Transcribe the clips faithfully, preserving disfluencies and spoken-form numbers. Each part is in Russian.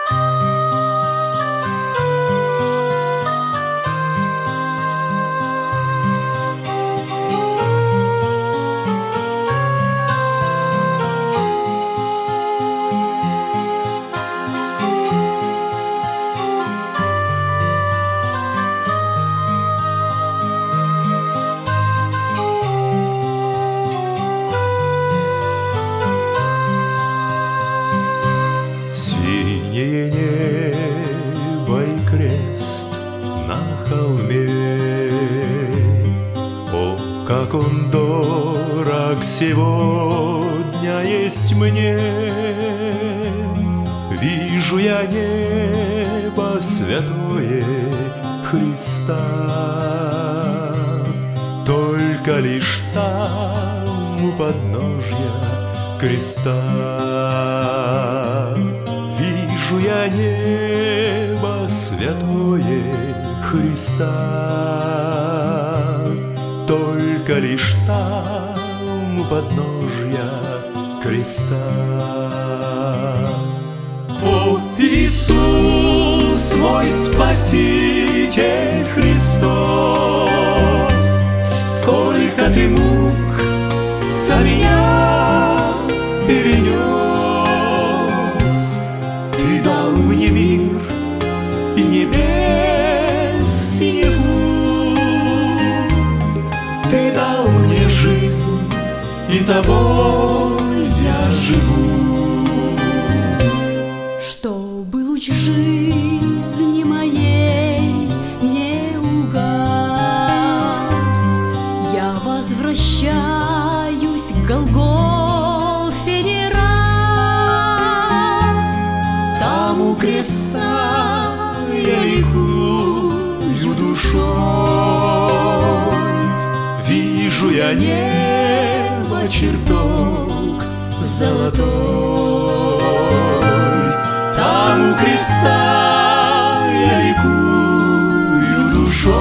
Синее небо и крест на холме, о, как он дорог сегодня есть мне. Вижу я небо святое Христа, только лишь там у подножья креста. Вижу я небо святое Христа, только лишь там у подножья креста. О, Иисус, мой Спаситель Христос, сколько Ты мук за меня перенес. Ты дал мне мир и небес синеву, Ты дал мне жизнь, и Тобой я живу. Чтобы луч жизни моей не угас, я возвращаюсь к Голгофе не раз. Там у креста я ликую душой, вижу я небо чертог золотой. Там у креста я ликую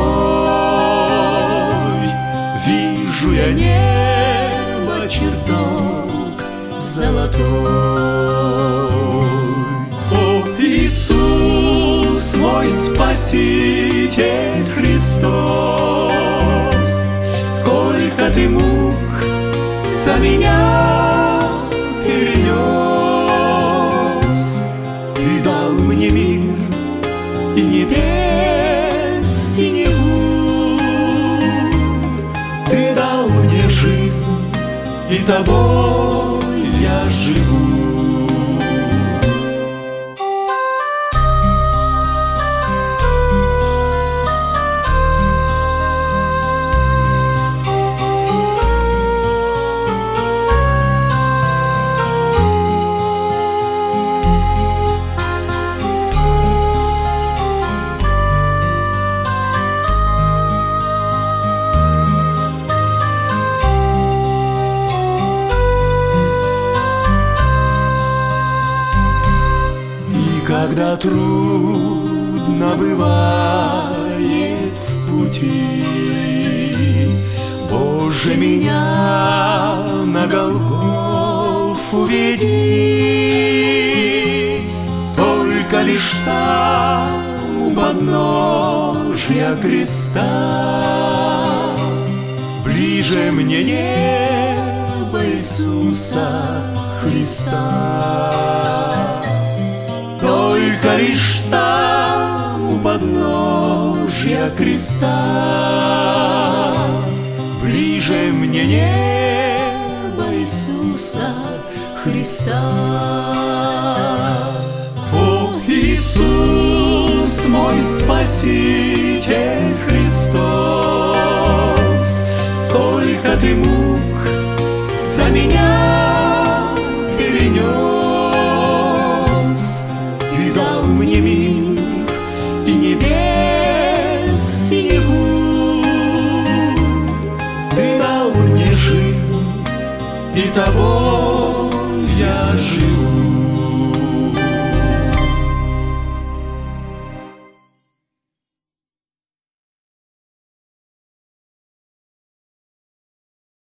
душой, вижу я небо чертог золотой. О, Иисус, мой Спаситель Христос, сколько Ты мук за меня перенес. Ты дал мне мир и небес синеву, Ты дал мне жизнь, и Тобой я живу. Когда трудно бывает в пути, Боже, меня на Голгофу веди. Только лишь там у подножья креста ближе мне небо Иисуса Христа. Только лишь там у подножья креста ближе мне небо Иисуса Христа. О, Иисус, мой Спаситель Христос, сколько Ты мук за меня перенес. Ты дал мне мир и небес синеву, Ты дал мне жизнь, и Тобой я живу.